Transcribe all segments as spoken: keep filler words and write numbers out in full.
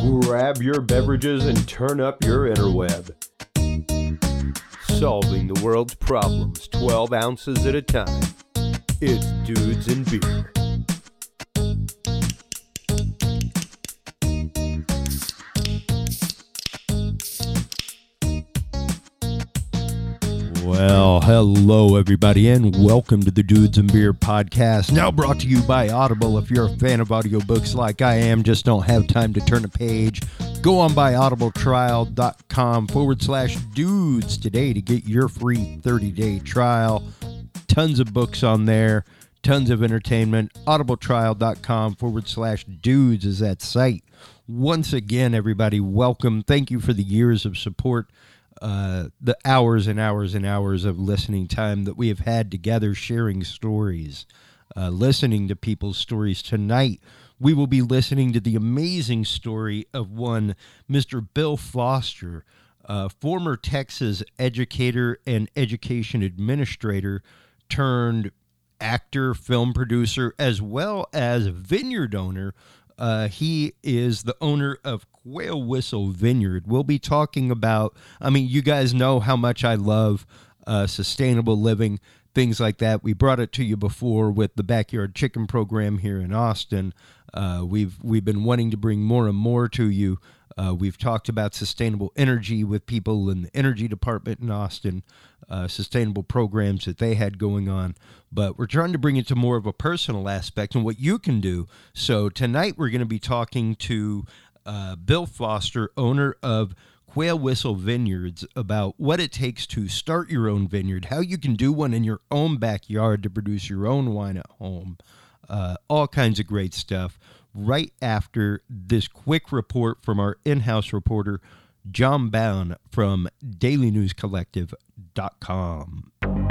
Grab your beverages and turn up your interweb. Solving the world's problems twelve ounces at a time. It's Dudes and Beer. Well, hello everybody, and welcome to the Dudes and Beer podcast, now brought to you by Audible. If you're a fan of audiobooks like I am, just don't have time to turn a page, go on by audibletrial.com forward slash dudes today to get your free thirty-day trial. Tons of books on there, tons of entertainment. audibletrial.com forward slash dudes is that site. Once again, everybody, welcome. Thank you for the years of support. Uh, the hours and hours and hours of listening time that we have had together, sharing stories, uh, listening to people's stories. Tonight, we will be listening to the amazing story of one Mister Bill Foster, uh, former Texas educator and education administrator turned actor, film producer, as well as vineyard owner. Uh, he is the owner of Quail Whistle Vineyard. We'll be talking about, I mean, you guys know how much I love uh, sustainable living, things like that. We brought it to you before with the Backyard Chicken program here in Austin. Uh, we've we've been wanting to bring more and more to you. Uh, we've talked about sustainable energy with people in the energy department in Austin, uh, sustainable programs that they had going on. But we're trying to bring it to more of a personal aspect and what you can do. So tonight we're going to be talking to uh, Bill Foster, owner of Quail Whistle Vineyards, about what it takes to start your own vineyard, how you can do one in your own backyard to produce your own wine at home, uh, all kinds of great stuff. Right after this quick report from our in-house reporter, John Bound from daily news collective dot com.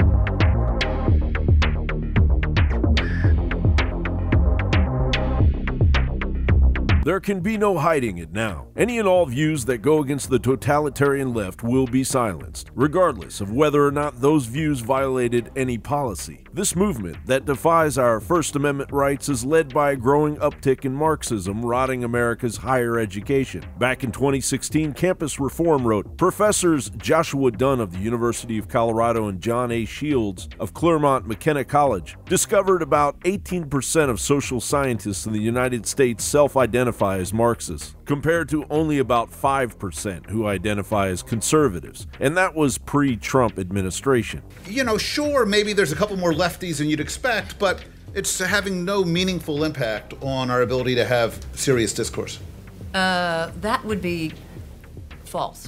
There can be no hiding it now. Any and all views that go against the totalitarian left will be silenced, regardless of whether or not those views violated any policy. This movement that defies our First Amendment rights is led by a growing uptick in Marxism rotting America's higher education. Back in twenty sixteen, Campus Reform wrote, Professors Joshua Dunn of the University of Colorado and John A. Shields of Claremont McKenna College discovered about eighteen percent of social scientists in the United States self-identify as Marxists, compared to only about five percent who identify as conservatives, and that was pre-Trump administration. You know, sure, maybe there's a couple more lefties than you'd expect, but it's having no meaningful impact on our ability to have serious discourse. Uh, that would be false.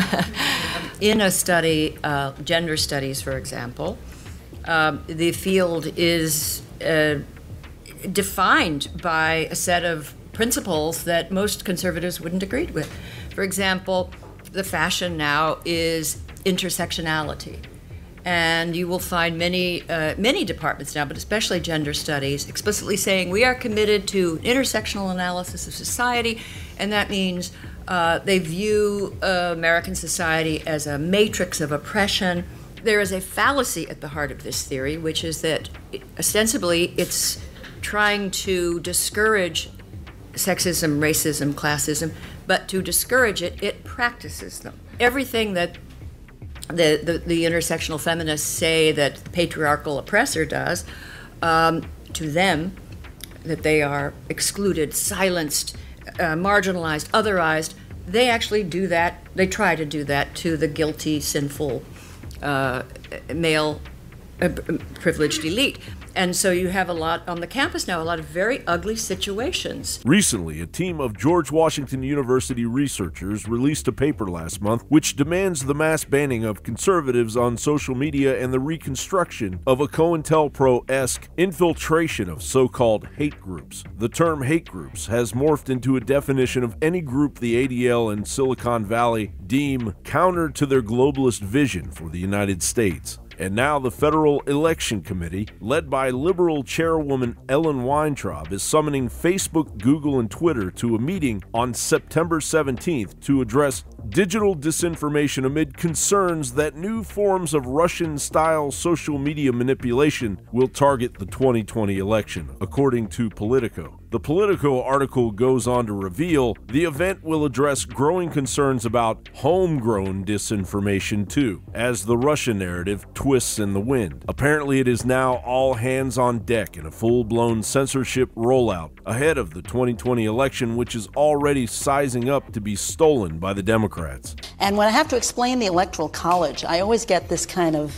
In a study, uh, gender studies, for example, um, the field is uh, defined by a set of principles that most conservatives wouldn't agree with. For example, the fashion now is intersectionality. And you will find many uh, many departments now, but especially gender studies, explicitly saying we are committed to intersectional analysis of society, and that means uh, they view uh, American society as a matrix of oppression. There is a fallacy at the heart of this theory, which is that ostensibly it's trying to discourage sexism, racism, classism, but to discourage it, it practices them. Everything that the, the, the intersectional feminists say that the patriarchal oppressor does, um, to them, that they are excluded, silenced, uh, marginalized, otherized, they actually do that, they try to do that to the guilty, sinful, uh, male uh, privileged elite. And so you have a lot on the campus now, a lot of very ugly situations. Recently, a team of George Washington University researchers released a paper last month which demands the mass banning of conservatives on social media and the reconstruction of a COINTELPRO-esque infiltration of so-called hate groups. The term hate groups has morphed into a definition of any group the A D L and Silicon Valley deem counter to their globalist vision for the United States. And now the Federal Election Committee, led by liberal chairwoman Ellen Weintraub, is summoning Facebook, Google, and Twitter to a meeting on September seventeenth to address digital disinformation amid concerns that new forms of Russian-style social media manipulation will target the twenty twenty election, according to Politico. The Politico article goes on to reveal the event will address growing concerns about homegrown disinformation too, as the Russia narrative twists in the wind. Apparently, it is now all hands on deck in a full-blown censorship rollout ahead of the twenty twenty election, which is already sizing up to be stolen by the Democrats. And when I have to explain the Electoral College, I always get this kind of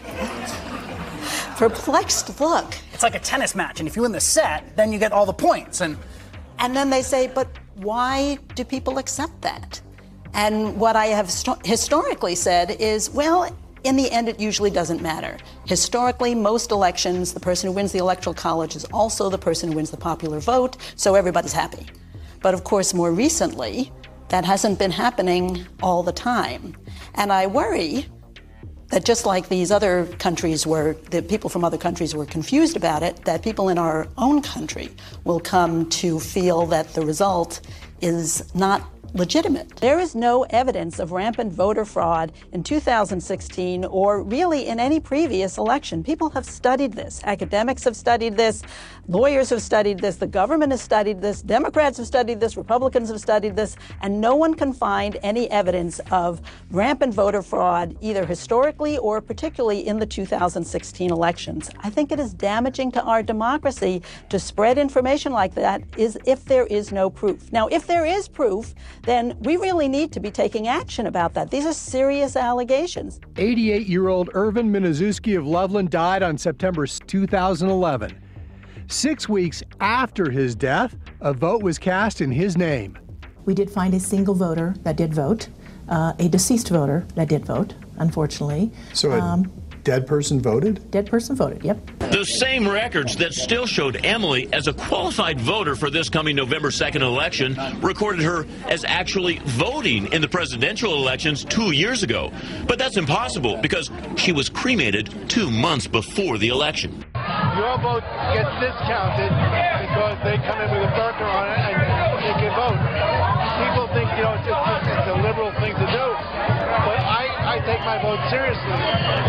perplexed look. It's like a tennis match, and if you win the set, then you get all the points. And and then they say, but why do people accept that? And what I have st- historically said is, well, in the end, it usually doesn't matter. Historically, most elections, the person who wins the Electoral College is also the person who wins the popular vote, so everybody's happy. But of course, more recently, that hasn't been happening all the time. And I worry that just like these other countries were, the people from other countries were confused about it, that people in our own country will come to feel that the result is not legitimate. There is no evidence of rampant voter fraud in two thousand sixteen or really in any previous election. People have studied this. Academics have studied this. Lawyers have studied this. The government has studied this. Democrats have studied this. Republicans have studied this. And no one can find any evidence of rampant voter fraud, either historically or particularly in the two thousand sixteen elections. I think it is damaging to our democracy to spread information like that is if there is no proof. Now, if there is proof, then we really need to be taking action about that. These are serious allegations. eighty-eight-year-old Irvin Miniszewski of Loveland died on September two thousand eleven. Six weeks after his death, a vote was cast in his name. We did find a single voter that did vote, uh, a deceased voter that did vote, unfortunately. So a um, dead person voted? Dead person voted, yep. The same records that still showed Emily as a qualified voter for this coming November second election recorded her as actually voting in the presidential elections two years ago. But that's impossible because she was cremated two months before the election. Your vote gets discounted because they come in with a burger on it and they can vote. People think, you know, it's, just, it's a liberal thing to do, but I, I take my vote seriously.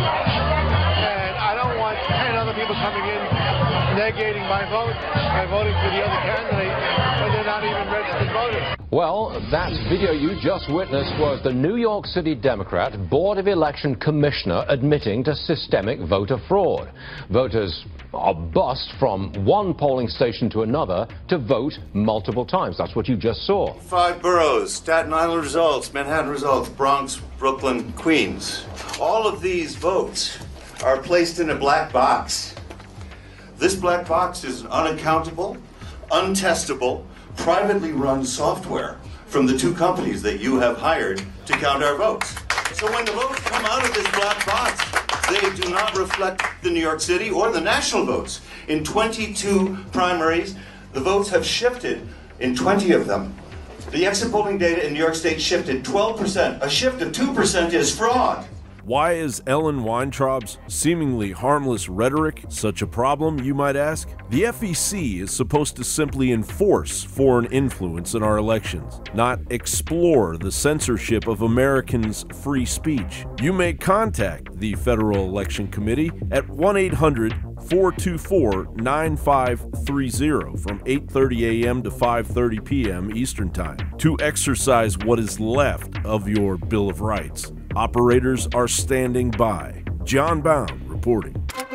And I don't want ten other people coming in negating my vote by voting for the other candidate when they're not even registered voters. Well, that video you just witnessed was the New York City Democrat Board of Election Commissioner admitting to systemic voter fraud. Voters are bussed from one polling station to another to vote multiple times. That's what you just saw. Five boroughs, Staten Island results, Manhattan results, Bronx, Brooklyn, Queens. All of these votes are placed in a black box. This black box is unaccountable, untestable, privately run software from the two companies that you have hired to count our votes. So when the votes come out of this black box, they do not reflect the New York City or the national votes. In twenty-two primaries, the votes have shifted in twenty of them. The exit polling data in New York State shifted twelve percent. A shift of two percent is fraud. Why is Ellen Weintraub's seemingly harmless rhetoric such a problem, you might ask? The F E C is supposed to simply enforce foreign influence in our elections, not explore the censorship of Americans' free speech. You may contact the Federal Election Committee at one eight hundred, four two four, nine five three zero from eight thirty a.m. to five thirty p.m. Eastern Time to exercise what is left of your Bill of Rights. Operators are standing by. John Bound reporting.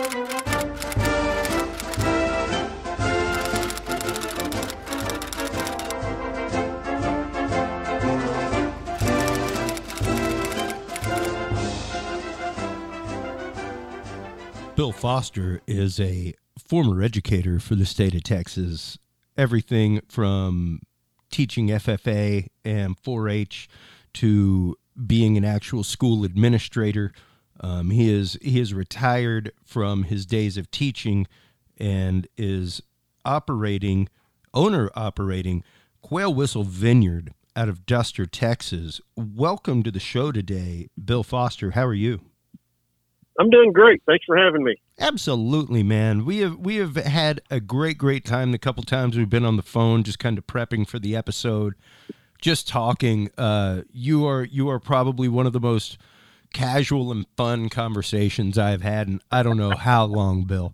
Bill Foster is a former educator for the state of Texas. Everything from teaching F F A and four H to being an actual school administrator. Um, he is he is retired from his days of teaching and is operating, owner operating Quail Whistle Vineyard out of Duster, Texas. Welcome to the show today, Bill Foster. How are you? I'm doing great. Thanks for having me. Absolutely, man. We have we have had a great, great time the couple times we've been on the phone, just kind of prepping for the episode, just talking. Uh, you are you are probably one of the most casual and fun conversations I've had in I don't know how long, Bill.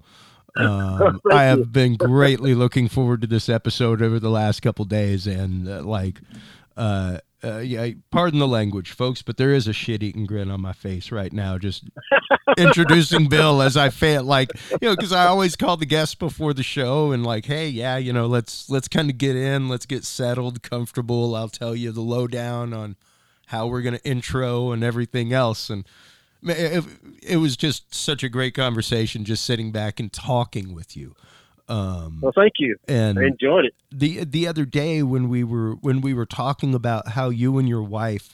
Um, I have been greatly looking forward to this episode over the last couple days, and uh, like, uh, uh, yeah, pardon the language, folks, but there is a shit-eating grin on my face right now, just introducing Bill as I fail, like, you know, because I always call the guests before the show and like, hey, yeah, you know, let's let's kind of get in, let's get settled, comfortable. I'll tell you the lowdown on how we're going to intro and everything else. And it, it was just such a great conversation, just sitting back and talking with you. Um, well, thank you. And I enjoyed it. The the other day when we were when we were talking about how you and your wife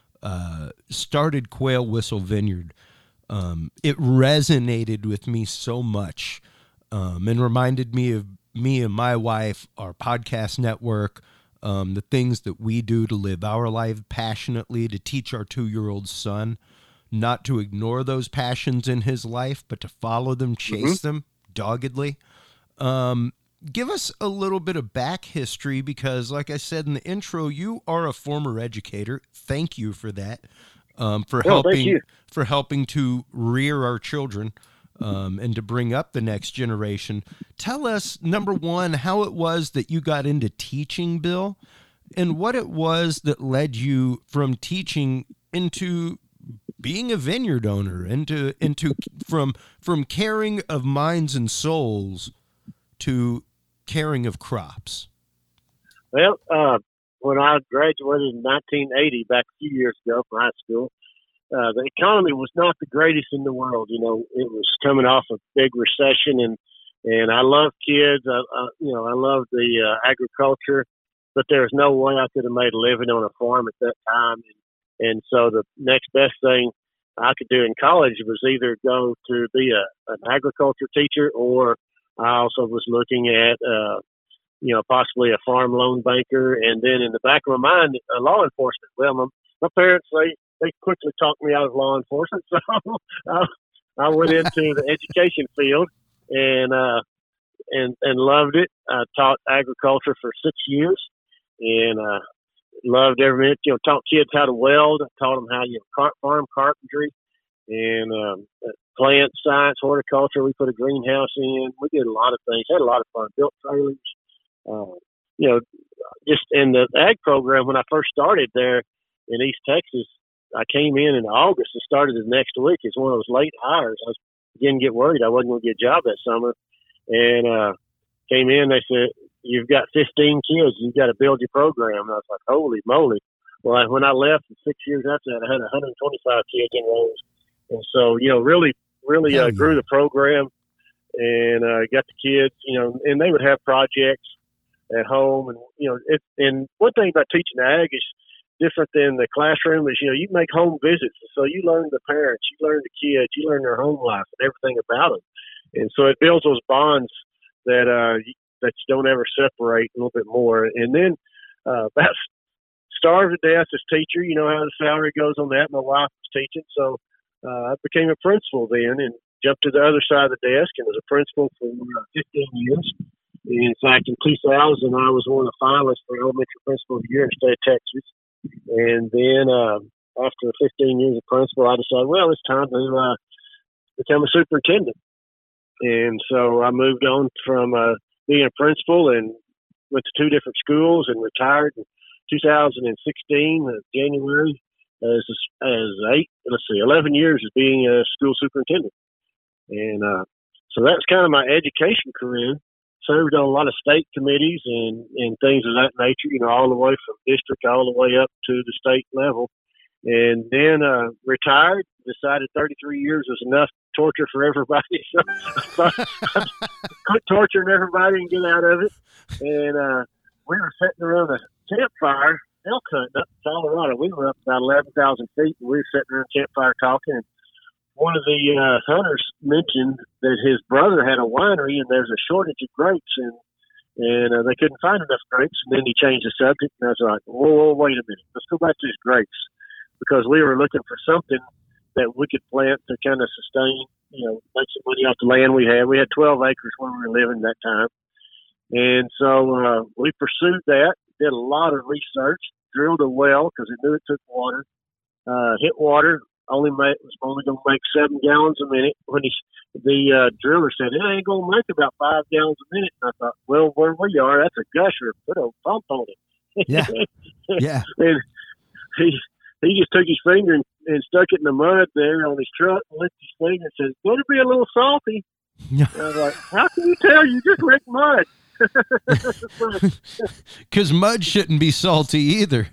uh, started Quail Whistle Vineyard, um, it resonated with me so much, um, and reminded me of me and my wife, our podcast network, um, the things that we do to live our life passionately, to teach our two-year-old son not to ignore those passions in his life, but to follow them, chase mm-hmm. them doggedly. Um, give us a little bit of back history, because like I said in the intro, you are a former educator. Thank you for that. Um, for well, helping, for helping to rear our children, um, and to bring up the next generation. Tell us, number one, how it was that you got into teaching, Bill, and what it was that led you from teaching into being a vineyard owner, into, into, from, from caring of minds and souls to caring of crops. Well, uh, when I graduated in nineteen eighty, back a few years ago from high school, uh, the economy was not the greatest in the world. You know, it was coming off a big recession, and, and I love kids. I, I, you know, I love the uh, agriculture, but there's no way I could have made a living on a farm at that time. And, and so the next best thing I could do in college was either go to be a, an agriculture teacher, or I also was looking at, uh, you know, possibly a farm loan banker. And then in the back of my mind, uh, law enforcement. Well, my, my parents, they, they quickly talked me out of law enforcement. So I, I went into the education field and, uh, and, and loved it. I taught agriculture for six years and, uh, loved every minute, you know, taught kids how to weld, taught them how, you know, car- farm carpentry and, um, plant science, horticulture. We put a greenhouse in. We did a lot of things. Had a lot of fun. Built trailers. Uh, you know, just in the ag program when I first started there in East Texas, I came in in August and started the next week. It's one of those late hires. I was beginning to get worried I wasn't going to get a job that summer, and uh, came in. They said, "You've got fifteen kids. You've got to build your program." And I was like, "Holy moly!" Well, I, when I left, six years after that, I had one hundred twenty-five kids enrolled, and so you know, really. Really uh, grew the program and uh, got the kids, you know, and they would have projects at home. And, you know, it, and one thing about teaching ag is different than the classroom is, you know, you make home visits. So you learn the parents, you learn the kids, you learn their home life and everything about them. And so it builds those bonds that, uh, that you don't ever separate a little bit more. And then uh, about starved to death as teacher, you know how the salary goes on that. My wife was teaching. So, Uh, I became a principal then and jumped to the other side of the desk and was a principal for uh, fifteen years. And in fact, in two thousand, I was one of the finalists for elementary principal of the year in the state of Texas. And then uh, after fifteen years of principal, I decided, well, it's time to uh, become a superintendent. And so I moved on from uh, being a principal and went to two different schools and retired in two thousand sixteen, uh, January. As as eight, let's see, eleven years as being a school superintendent, and uh, so that's kind of my education career. Served on a lot of state committees and, and things of that nature, you know, all the way from district all the way up to the state level, and then uh, retired. Decided thirty-three years was enough torture for everybody, so quit torturing everybody and get out of it. And uh, we were sitting around a campfire. Elk hunting up in Colorado. We were up about eleven thousand feet, and we were sitting around a campfire talking. And one of the uh, hunters mentioned that his brother had a winery, and there's a shortage of grapes, and and uh, they couldn't find enough grapes. And then he changed the subject, and I was like, whoa, whoa, wait a minute. Let's go back to his grapes, because we were looking for something that we could plant to kind of sustain, you know, make some money off the land we had. We had twelve acres where we were living that time. And so uh, we pursued that, did a lot of research, drilled a well because we knew it took water, uh, hit water, only made, was only going to make seven gallons a minute. When he, the uh, driller said, it ain't going to make about five gallons a minute. And I thought, well, where we are, that's a gusher. Put a pump on it. Yeah. Yeah. And he, he just took his finger and, and stuck it in the mud there on his truck and lifted his finger and said, it's going to be a little salty. And I was like, how can you tell? You just licked mud. Because mud shouldn't be salty either.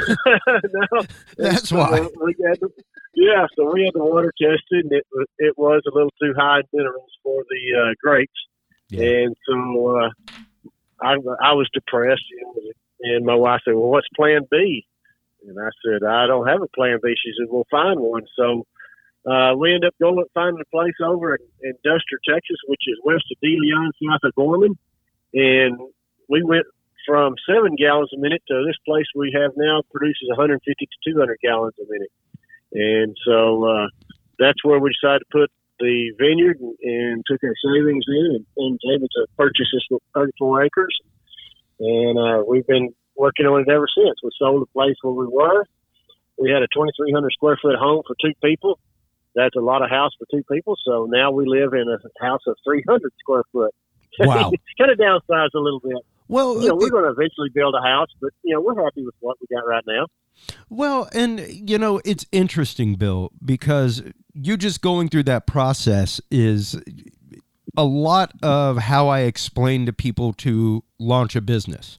No, that's so why. We had to, yeah, so we had the water tested, and it was it was a little too high in minerals for the uh, grapes, yeah. And so uh, I I was depressed, you know, and my wife said, "Well, what's Plan B?" And I said, "I don't have a Plan B." She said, "We'll find one." So uh, we ended up going finding a place over in, in Duster, Texas, which is west of De Leon, south of Gorman. And we went from seven gallons a minute to this place we have now produces one hundred fifty to two hundred gallons a minute. And so uh, that's where we decided to put the vineyard and, and took our savings in and, and was able to purchase this thirty-four acres. And uh, we've been working on it ever since. We sold the place where we were. We had a twenty-three hundred square foot home for two people. That's a lot of house for two people. So now we live in a house of three hundred square foot. Wow. Kind of downsized a little bit. Well, you know, we're it, going to eventually build a house, but, you know, we're happy with what we got right now. Well, and, you know, it's interesting, Bill, because you just going through that process is a lot of how I explain to people to launch a business.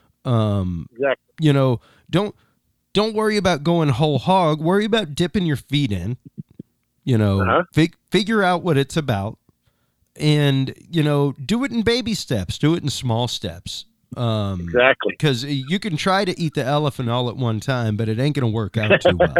Um, exactly. You know, don't, don't worry about going whole hog. Worry about dipping your feet in, you know, uh-huh. fig- figure out what it's about. And, you know, do it in baby steps. Do it in small steps. Um, exactly. Because you can try to eat the elephant all at one time, but it ain't going to work out too well.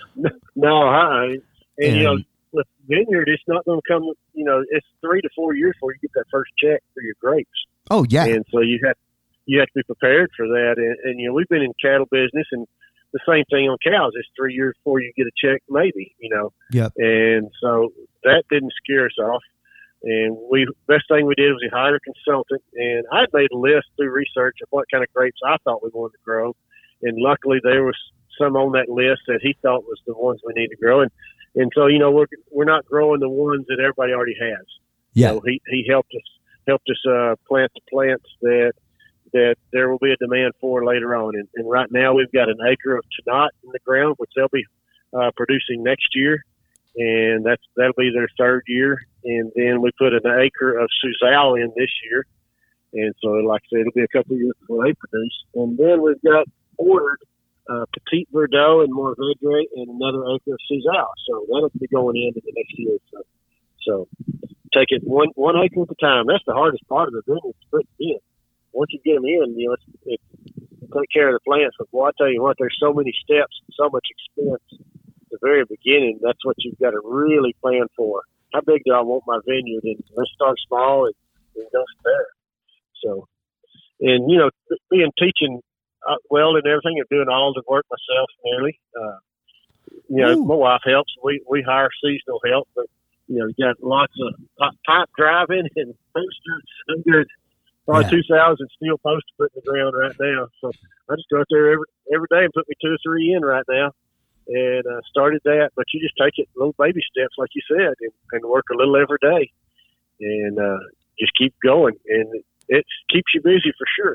No, huh? And, and, you know, with vineyard, it's not going to come, you know, it's three to four years before you get that first check for your grapes. Oh, yeah. And so you have, you have to be prepared for that. And, and, you know, we've been in cattle business, and the same thing on cows. It's three years before you get a check, maybe, you know. Yep. And so that didn't scare us off. And we, best thing we did was we hired a consultant, and I had made a list through research of what kind of grapes I thought we wanted to grow. And luckily there was some on that list that he thought was the ones we need to grow. And, and so, you know, we're, we're not growing the ones that everybody already has. Yeah. So he, he helped us, helped us, uh, plant the plants that, that there will be a demand for later on. And, and right now we've got an acre of Tannat in the ground, which they'll be, uh, producing next year. And that's, that'll be their third year. And then we put an acre of Suzal in this year. And so, like I said, it'll be a couple of years before they produce. And then we've got ordered uh, Petit Verdot and Mourvedre and another acre of Suzal. So that'll be going in in the next year. So, so take it one one acre at a time. That's the hardest part of the business, to put it in. Once you get them in, you know, it's, it's, you take care of the plants. But boy, I tell you what, there's so many steps and so much expense at the very beginning. That's what you've got to really plan for. How big do I want my vineyard? And let's start small and, and go from there. So, and, you know, being teaching uh, welding and everything and doing all the work myself nearly. Uh, you know, Ooh. My wife helps. We we hire seasonal help, but, you know, you got lots of pipe driving and posters. I'm good. Probably yeah. two thousand steel posts to put in the ground right now. So I just go out there every, every day and put me two or three in right now. And uh, started that, but you just take it little baby steps, like you said, and, and work a little every day, and uh, just keep going, and it, it keeps you busy for sure.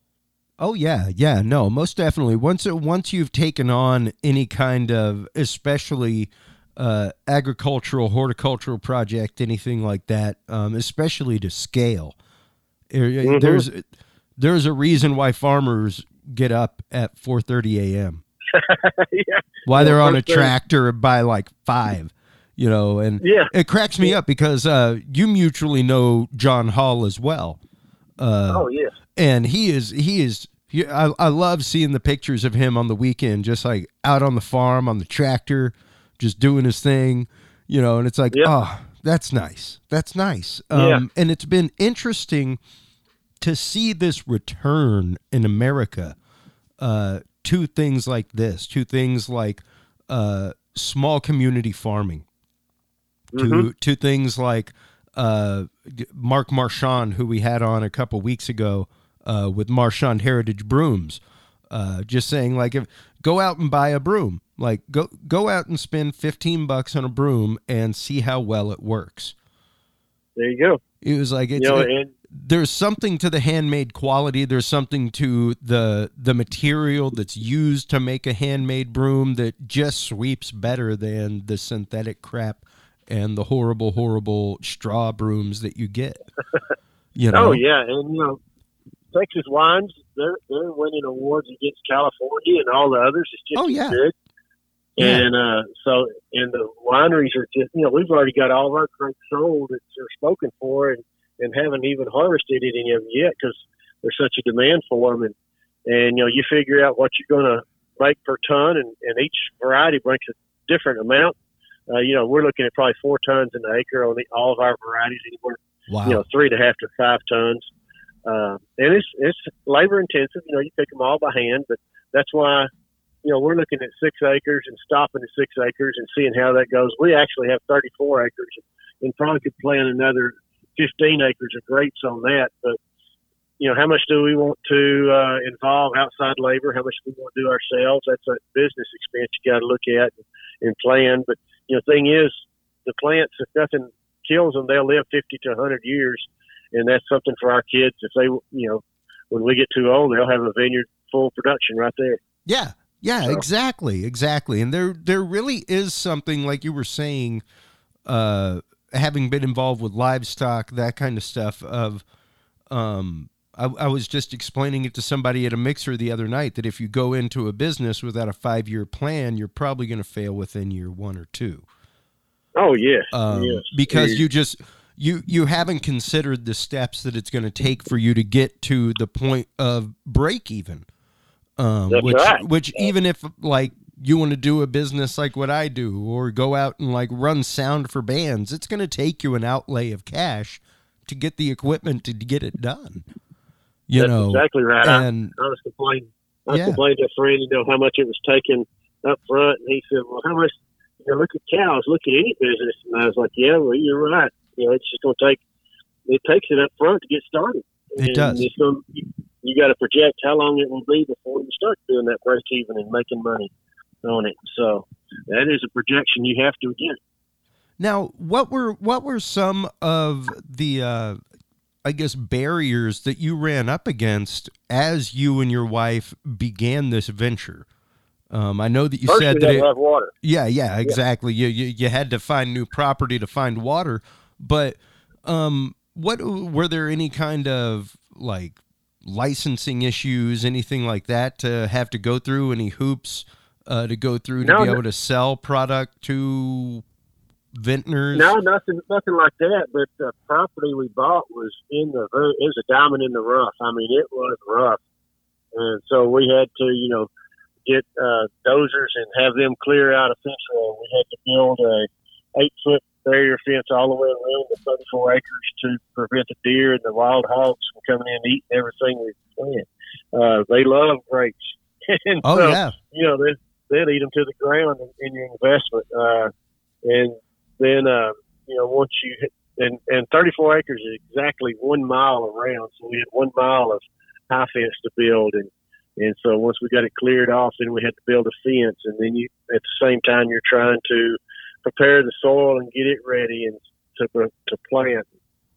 Oh yeah, yeah, no, most definitely. Once once you've taken on any kind of, especially uh, agricultural, horticultural project, anything like that, um, especially to scale, mm-hmm. there's there's a reason why farmers get up at four thirty a.m. yeah. Why yeah, they're on a thing. tractor by like five, you know, and yeah. it cracks me yeah. up because uh, you mutually know John Hall as well. Uh, oh yes, and he is he is. He, I I love seeing the pictures of him on the weekend, just like out on the farm on the tractor, just doing his thing, you know. And it's like, yep. oh, that's nice. That's nice. Um, yeah. And it's been interesting to see this return in America. Uh, to things like this, to things like uh, small community farming, to Mm-hmm. to things like uh, Mark Marchand, who we had on a couple weeks ago uh, with Marchand Heritage Brooms, uh, just saying like, if go out and buy a broom, like go go out and spend fifteen bucks on a broom and see how well it works. There you go. It was like, it's, You know, it- and there's something to the handmade quality. There's something to the the material that's used to make a handmade broom that just sweeps better than the synthetic crap and the horrible, horrible straw brooms that you get. You know? Oh yeah, and you know, Texas wines, they're they're winning awards against California and all the others. It's just Oh, as yeah. good. Yeah. And uh, so, and the wineries are just, you know, we've already got all of our grapes sold that are spoken for, and, and haven't even harvested any of them yet because there's such a demand for them. And, and you know, you figure out what you're going to make per ton, and, and each variety brings a different amount. Uh, you know, we're looking at probably four tons an acre on the, all of our varieties, anywhere, Wow. you know, three and a half to five tons. Uh, and it's, it's labor intensive. You know, you pick them all by hand, but that's why, you know, we're looking at six acres and stopping at six acres and seeing how that goes. We actually have thirty-four acres and probably could plant another fifteen acres of grapes on that. But, you know, how much do we want to uh, involve outside labor? How much do we want to do ourselves? That's a business expense you got to look at and, and plan. But, you know, the thing is, the plants, if nothing kills them, they'll live fifty to one hundred years. And that's something for our kids. If they, you know, when we get too old, they'll have a vineyard full production right there. Yeah. Yeah, So- exactly. Exactly. And there, there really is something, like you were saying, uh, having been involved with livestock, that kind of stuff of, um, I, I was just explaining it to somebody at a mixer the other night that if you go into a business without a five-year plan, you're probably going to fail within year one or two. Oh, yes. Um, yes. because Yes. you just you you haven't considered the steps that it's going to take for you to get to the point of break even. Um, That's which right. which even if like you want to do a business like what I do, or go out and like run sound for bands, it's going to take you an outlay of cash to get the equipment to get it done. You That's know, exactly right. And I, I was complaining. I was Yeah. complaining to a friend, you know, how much it was taking up front, and he said, "Well, how much? You know, look at cows. Look at any business." And I was like, "Yeah, well, you're right. You know, it's just going to take. It takes it up front to get started. It and does. It's gonna, you, you got to project how long it will be before you start doing that break even and making money on it. So that is a projection you have to get. Now, what were what were some of the, uh, I guess, barriers that you ran up against as you and your wife began this venture? Um, I know that you First, said we that had it, to have water. Yeah, yeah, exactly. You, you you had to find new property to find water, but um, what were there any kind of like licensing issues, anything like that to have to go through? Any hoops uh, to go through to No, be no. able to sell product to vintners? No, nothing, nothing like that. But the property we bought was in the very, it was a diamond in the rough. I mean, it was rough, and so we had to, you know, get uh, dozers and have them clear out a fence row. We had to build a eight foot barrier fence all the way around the thirty-four acres to prevent the deer and the wild hogs from coming in and eating everything we plant. Uh, they love grapes. and Oh, so, yeah. You know, they, they'll eat them to the ground in, in your investment. Uh, and then, uh, you know, once you hit, and, and thirty-four acres is exactly one mile around. So we had one mile of high fence to build. And, and so once we got it cleared off, then we had to build a fence. And then you, at the same time, you're trying to prepare the soil and get it ready and to, to plant.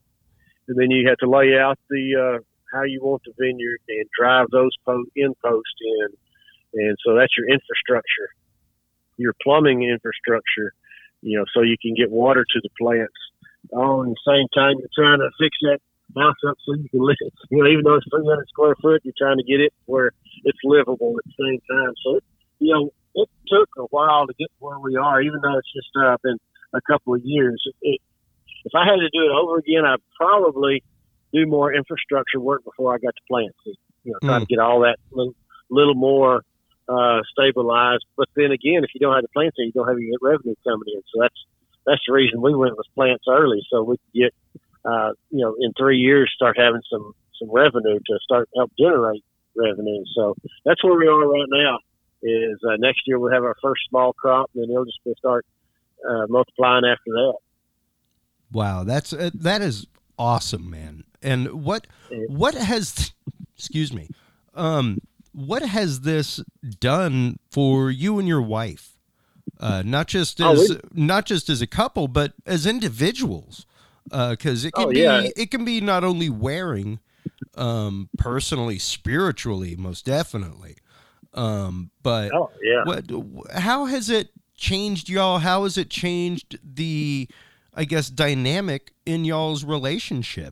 And then you have to lay out the, uh, how you want the vineyard and drive those po- in posts in. And so that's your infrastructure, your plumbing infrastructure, you know, so you can get water to the plants. All at the same time, you're trying to fix that house up so you can live. You know, even though it's three hundred square foot, you're trying to get it where it's livable at the same time. So, it, you know, it took a while to get where we are, even though it's just uh, been a couple of years. It, if I had to do it over again, I'd probably do more infrastructure work before I got to plants. You know, try Mm. to get all that little, little more uh, stabilized. But then again, if you don't have the plants, you don't have any revenue coming in. So that's that's the reason we went with plants early, so we could get, uh, you know, in three years start having some some revenue to start help generate revenue. So that's where we are right now. is uh, next year we'll have our first small crop, and then it'll just start uh, multiplying after that. Wow, that's uh, that is awesome, man. And what what has excuse me, um, what has this done for you and your wife? Uh, not just as oh, we, not just as a couple, but as individuals, because uh, it can oh, yeah. be it can be not only wearing, um, personally, spiritually, most definitely, um, but oh, yeah. what? How has it changed y'all? How has it changed the, I guess, dynamic in y'all's relationship?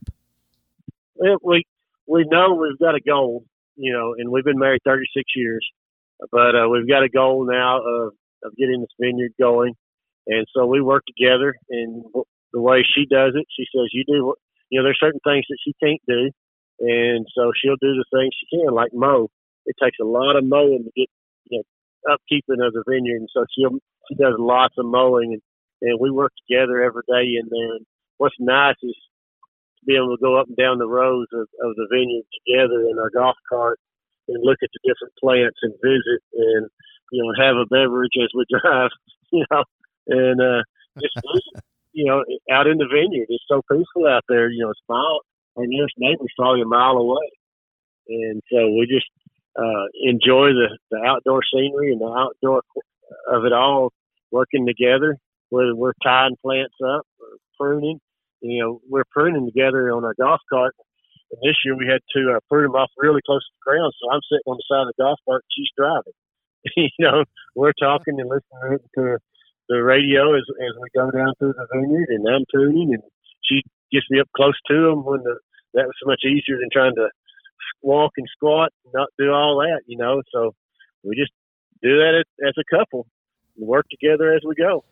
Well, we we know we've got a goal, you know, and we've been married thirty-six years, but uh, we've got a goal now of. of getting this vineyard going. And so we work together, and the way she does it, she says, you do, you know, there's certain things that she can't do. And so she'll do the things she can, like mow. It takes a lot of mowing to get, you know, upkeeping of the vineyard. And so she'll, she does lots of mowing, and, and we work together every day in there. And what's nice is to be able to go up and down the rows of, of the vineyard together in our golf cart and look at the different plants and visit and, you know, have a beverage as we drive, you know, and uh, just, you know, out in the vineyard. It's so peaceful out there. You know, it's mile, our nearest neighbor's probably a mile away. And so we just uh, enjoy the, the outdoor scenery and the outdoor of it all working together, whether we're tying plants up or pruning. You know, we're pruning together on our golf cart. And this year we had to uh, prune them off really close to the ground. So I'm sitting on the side of the golf cart and she's driving. You know, we're talking and listening to the radio as as we go down through the vineyard, and I'm tuning, and she gets me up close to them when the, that was so much easier than trying to walk and squat and not do all that, you know. So we just do that as, as a couple and work together as we go.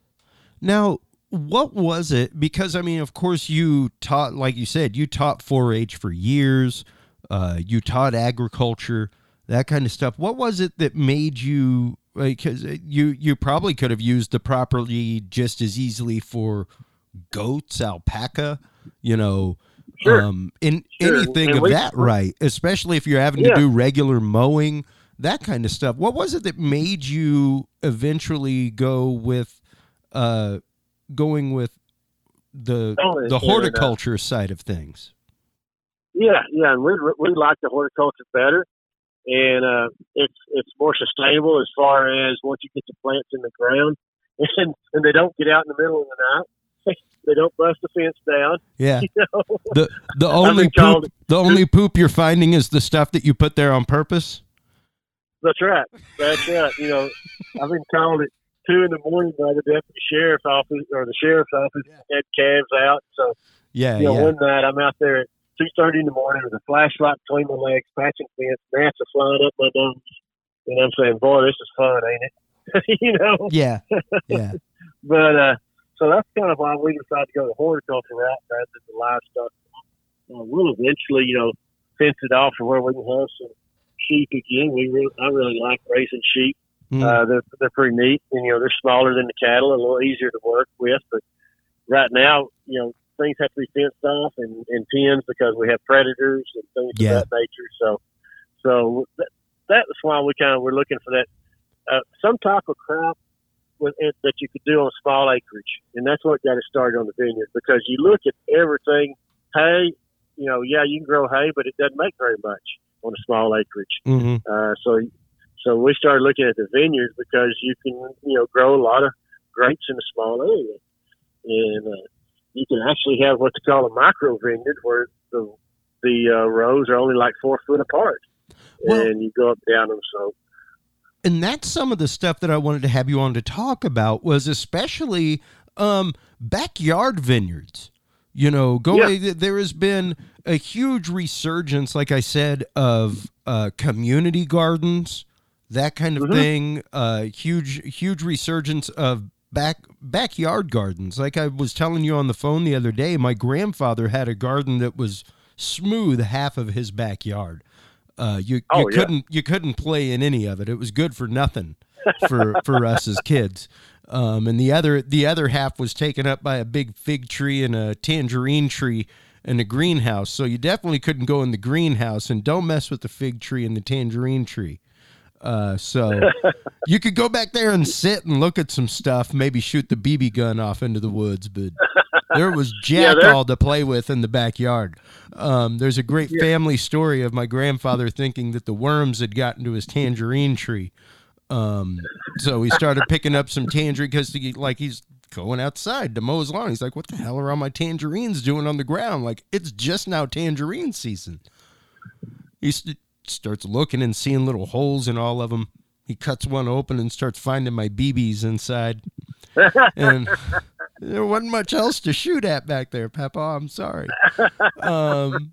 Now, what was it? Because, I mean, of course, you taught, like you said, you taught four H for years. Uh, you taught agriculture. That kind of stuff. What was it that made you, because like, you, you probably could have used the property just as easily for goats, alpaca, you know, sure. um, in sure. anything and of we, that right, especially if you're having yeah. to do regular mowing, that kind of stuff. What was it that made you eventually go with, uh, going with the, oh, the and, horticulture uh, side of things? Yeah. Yeah. And we, we like the horticulture better. And uh, it's it's more sustainable as far as once you get the plants in the ground, and, and they don't get out in the middle of the night. They don't bust the fence down. Yeah. You know? The the only poop the only poop you're finding is the stuff that you put there on purpose. That's right. That's right. You know, I've been called at two in the morning by the deputy sheriff's office or the sheriff's office had calves out. So yeah, you know, yeah. one night I'm out there at two thirty in the morning with a flashlight between my legs, patching fence, gnats are flying up my nose. And I'm saying, boy, this is fun, ain't it? You know? Yeah, yeah. But, uh, so that's kind of why we decided to go the horticulture route rather than the livestock. Uh, we'll eventually, you know, fence it off for where we can have some sheep again. We really, I really like raising sheep. Mm. Uh, they're, they're pretty neat. And, you know, they're smaller than the cattle, a little easier to work with. But right now, you know, things have to be fenced off and, and pens because we have predators and things yeah. of that nature. So, so that, that's why we kind of were looking for that uh, some type of crop with it that you could do on small acreage, and that's what got us started on the vineyard. Because you look at everything, hay, you know, yeah, you can grow hay, but it doesn't make very much on a small acreage. Mm-hmm. Uh, so, so we started looking at the vineyards because you can, you know, grow a lot of grapes in a small area, and uh, you can actually have what they call a micro vineyard where the the uh, rows are only like four foot apart, well, and you go up and down them. So, and that's some of the stuff that I wanted to have you on to talk about was especially um, backyard vineyards. You know, going yeah. there has been a huge resurgence, like I said, of uh, community gardens, that kind of mm-hmm. thing. Uh, huge, huge resurgence of back backyard gardens. Like I was telling you on the phone the other day, my grandfather had a garden that was smooth half of his backyard. Uh, you oh, you yeah. couldn't you couldn't play in any of it. It was good for nothing for for us as kids. Um, and the other the other half was taken up by a big fig tree and a tangerine tree and a greenhouse. So you definitely couldn't go in the greenhouse, and don't mess with the fig tree and the tangerine tree. Uh, so you could go back there and sit and look at some stuff, maybe shoot the B B gun off into the woods, but there was jack yeah, all to play with in the backyard. Um, there's a great yeah. family story of my grandfather thinking that the worms had gotten to his tangerine tree. Um, so he started picking up some tangerine because he, like he's going outside to mow his lawn. He's like, what the hell are all my tangerines doing on the ground? Like, it's just now tangerine season. He st- starts looking and seeing little holes in all of them. He cuts one open and starts finding my B Bs inside. And there wasn't much else to shoot at back there, Papa. I'm sorry. Um,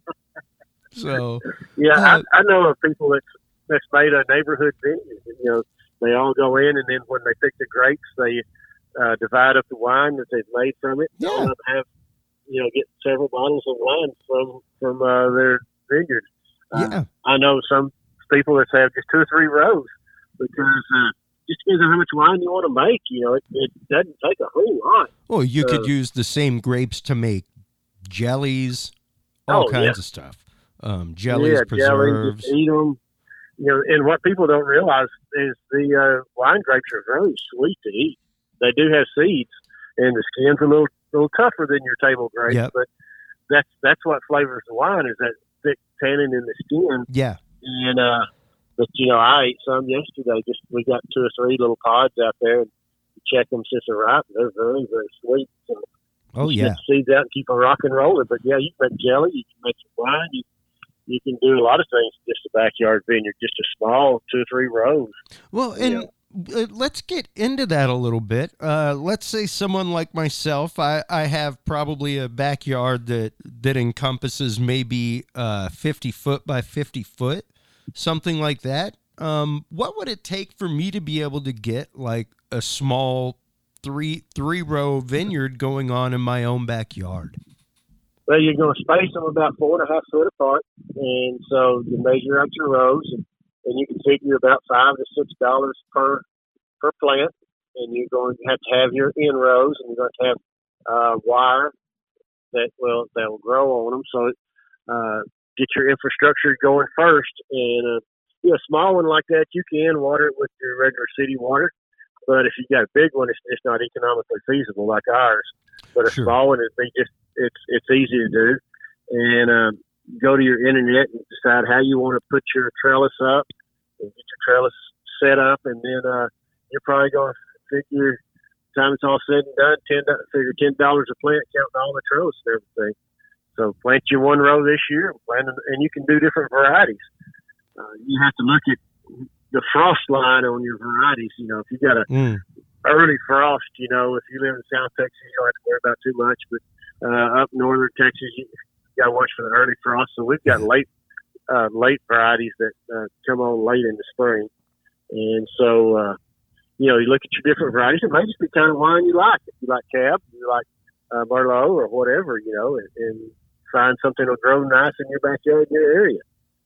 so yeah, uh, I, I know of people that's that's made a neighborhood vineyard. You know, they all go in, and then when they pick the grapes, they uh, divide up the wine that they've made from it. Yeah. All of them have, you know, get several bottles of wine from from uh, their vineyard. Uh, yeah, I know some people that have just two or three rows because uh, just depends on how much wine you want to make. You know, it, it doesn't take a whole lot. Well, you uh, could use the same grapes to make jellies, all oh, kinds yeah. of stuff. Um, jellies, yeah, preserves. Jellies, eat them. You know, and what people don't realize is the uh, wine grapes are very sweet to eat. They do have seeds, and the skin's a little little tougher than your table grapes. Yep. But that's that's what flavors the wine is that thick tannin in the skin. Yeah. And uh, but you know, I ate some yesterday. Just we got two or three little pods out there, and check them since they're ripe. They're very very sweet. So oh you yeah. get the seeds out and keep them rock and rolling. But yeah, you can make jelly. You can make some wine. You You can do a lot of things in just a backyard vineyard, just a small two or three rows. Well, and you know. uh, let's get into that a little bit. Uh, let's say someone like myself, I, I have probably a backyard that, that encompasses maybe uh, fifty foot by fifty foot, something like that. Um, what would it take for me to be able to get like a small three three row vineyard going on in my own backyard? Well, you're going to space them about four and a half foot apart, and so you measure out your rows, and, and you can figure about five to six dollars per per plant, and you're going to have to have your in rows, and you're going to have uh, wire that will that will grow on them. So uh, get your infrastructure going first, and uh, you know, a small one like that, you can water it with your regular city water, but if you got a big one, it's just not economically feasible like ours. But a Sure. small one, it'd be just it's it's easy to do, and um, go to your internet and decide how you want to put your trellis up, and get your trellis set up, and then uh, you're probably going to figure, time it's all said and done, ten figure ten dollars a plant, counting all the trellis and everything. So plant you one row this year, plant, and you can do different varieties. Uh, you have to look at the frost line on your varieties. You know, if you got a Mm. early frost, you know, if you live in South Texas, you don't have to worry about too much. But uh, up northern Texas, you, you got to watch for the early frost. So we've got late, uh, late varieties that uh, come on late in the spring, and so uh, you know, you look at your different varieties. It may just be kind of wine you like. If you like Cab, you like uh, Merlot, or whatever, you know, and, and find something that'll grow nice in your backyard, in your area.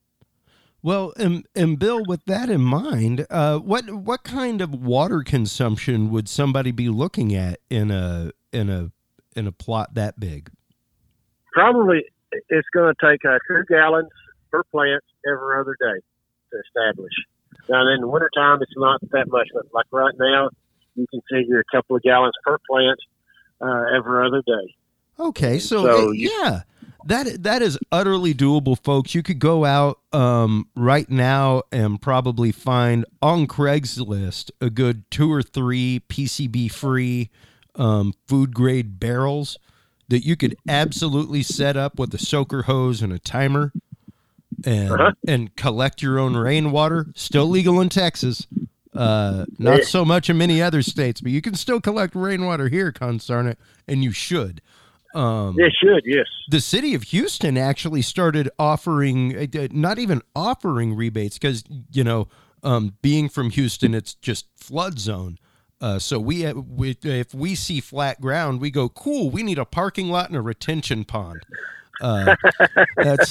Well, and, and Bill, with that in mind, uh, what what kind of water consumption would somebody be looking at in a in a in a plot that big? Probably, it's going to take uh, two gallons per plant every other day to establish. Now, in the wintertime, it's not that much, but like right now, you can figure a couple of gallons per plant uh, every other day. Okay, so, So uh, you- yeah, that that is utterly doable, folks. You could go out um, right now and probably find on Craigslist a good two or three P C B-free um, food-grade barrels that you could absolutely set up with a soaker hose and a timer and Uh-huh. and collect your own rainwater. Still legal in Texas. Uh, not Yeah. so much in many other states, but you can still collect rainwater here, consarn it, and you should. Um, It should, yes. The city of Houston actually started offering, uh, not even offering rebates, because, you know, um, being from Houston, it's just flood zone. Uh, so we, uh, we, if we see flat ground, we go, cool, we need a parking lot and a retention pond. Uh, that's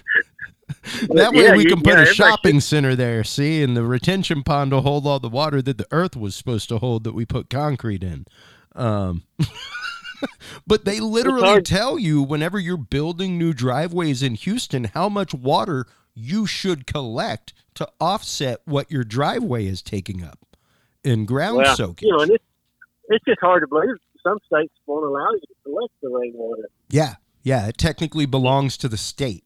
that way Yeah, we you- can put yeah, a everybody shopping center there, see, and the retention pond will hold all the water that the earth was supposed to hold that we put concrete in. Um, but they literally hard. tell you whenever you're building new driveways in Houston how much water you should collect to offset what your driveway is taking up in ground well, soakage. You know, and it's, it's just hard to believe. Some states won't allow you to collect the rainwater. Yeah, yeah, it technically belongs to the state.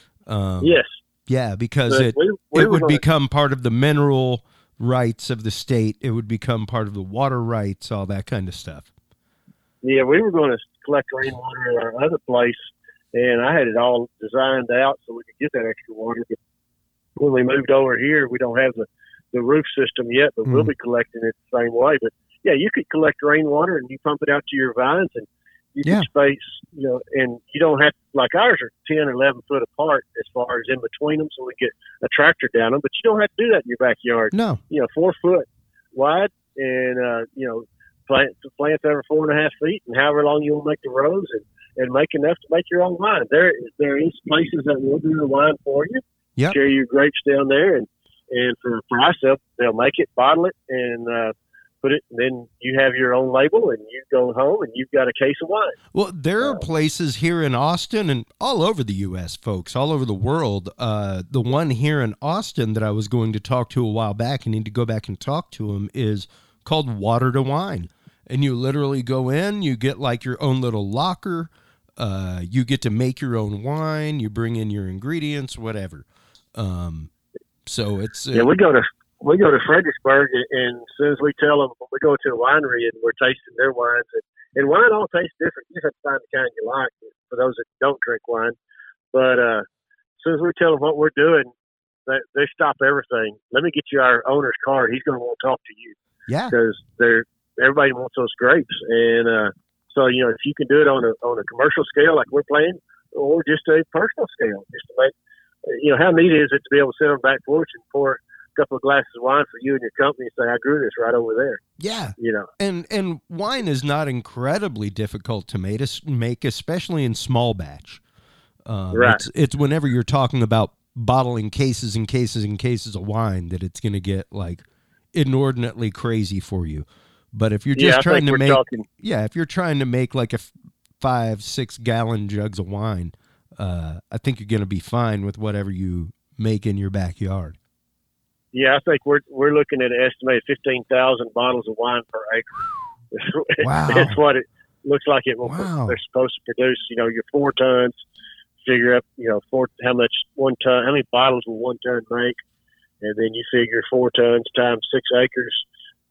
Um, yes. Yeah, because But it, we- we it were would gonna- become part of the mineral rights of the state. It would become part of the water rights, all that kind of stuff. Yeah, we were going to collect rainwater at our other place, and I had it all designed out so we could get that extra water. But when we moved over here, we don't have the, the roof system yet, but we'll Mm. be collecting it the same way. But yeah, you could collect rainwater and you pump it out to your vines, and you Yeah. can space, you know, and you don't have, like ours are ten, eleven foot apart as far as in between them, so we get a tractor down them, but you don't have to do that in your backyard. No. You know, four foot wide, and, uh, you know, plant, plants over four and a half feet, and however long you want to make the rows, and, and make enough to make your own wine. There, there is places that will do the wine for you. Yep. Share your grapes down there, and, and for a price, they'll, they'll make it, bottle it, and, uh, put it, and then you have your own label, and you go home and you've got a case of wine. Well, there are places here in Austin and all over the U S, folks, all over the world. Uh, the one here in Austin that I was going to talk to a while back, and need to go back and talk to him, is called Water to Wine. And you literally go in, you get like your own little locker, uh, you get to make your own wine, you bring in your ingredients, whatever. Um, so it's... Uh, Yeah, we go to we go to Fredericksburg, and, and as soon as we tell them, we go to a winery and we're tasting their wines, and, and wine all tastes different. You just have to find the kind you like for those that don't drink wine. But uh, as soon as we tell them what we're doing, they, they stop everything. Let me get you our owner's card. He's going to want to talk to you. Yeah. Because they're everybody wants those grapes, and uh, so you know if you can do it on a on a commercial scale like we're playing, or just a personal scale, just to make you know how neat is it to be able to sit on the back porch and pour a couple of glasses of wine for you and your company and say, I grew this right over there. Yeah. You know. And and wine is not incredibly difficult to make, make especially in small batch. Um, Right. It's, it's whenever you're talking about bottling cases and cases and cases of wine that it's going to get like inordinately crazy for you. But if you're Yeah, just I trying think to we're make, talking- yeah, if you're trying to make like a f- five, six gallon jugs of wine, uh, I think you're going to be fine with whatever you make in your backyard. Yeah, I think we're we're looking at an estimated fifteen thousand bottles of wine per acre. Wow. That's what it looks like it will. Wow. They're supposed to produce. You know, your four tons. Figure up, you know, four how much one ton, how many bottles will one ton make, and then you figure four tons times six acres.